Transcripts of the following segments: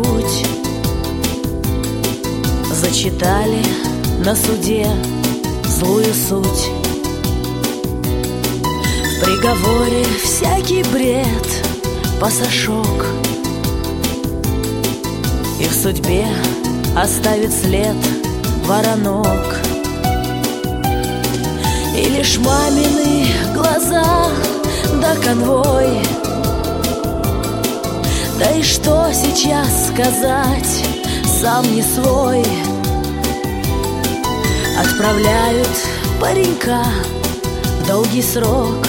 путь. Зачитали на суде злую суть. В приговоре всякий бред, пасашок, и в судьбе оставит след воронок. И лишь мамины глаза да конвой. Да и что сейчас сказать, сам не свой. Отправляют паренька в долгий срок,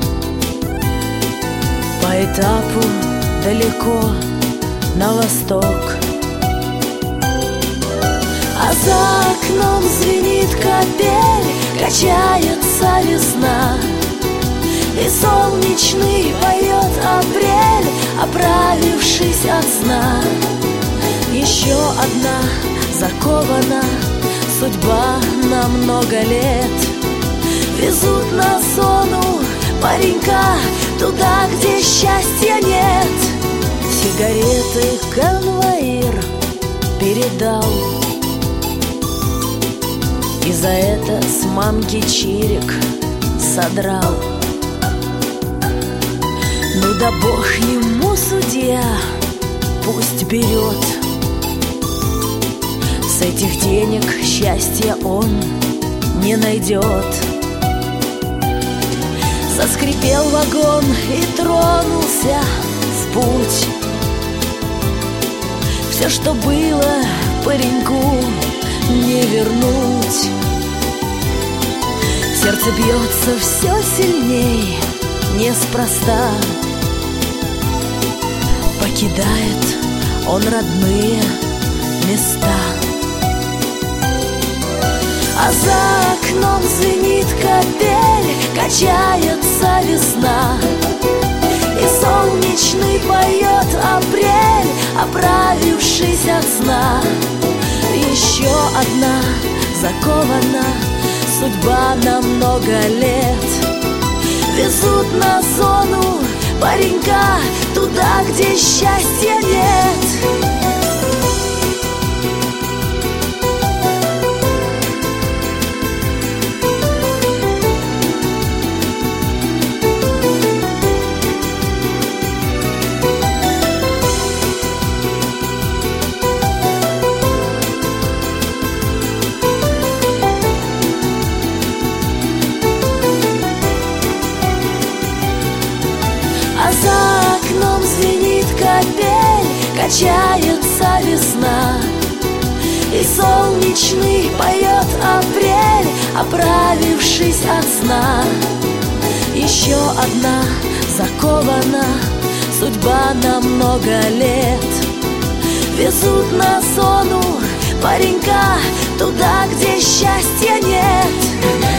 по этапу далеко на восток. А за окном звенит капель, качается весна, и солнечный поет апрель, оправившись от сна. Еще одна закована судьба на много лет. Везут на зону паренька туда, где счастья нет. Сигареты конвоир передал, и за это с мамки чирик содрал. Ну да бог ему судья, пусть берет. С этих денег счастья он не найдет. Заскрипел вагон и тронулся в путь. Все, что было пареньку, не вернуть. Сердце бьется все сильней, неспроста. Покидает он родные места. А за окном звенит капель, качается весна, и солнечный поет апрель, оправившись от сна. Еще одна закована судьба на много лет. Везут на зону паренька туда, где счастья нет. А за окном звенит капель, качается весна, и солнечный поет апрель, оправившись от сна. Еще одна закована судьба на много лет. Везут на зону паренька туда, где счастья нет.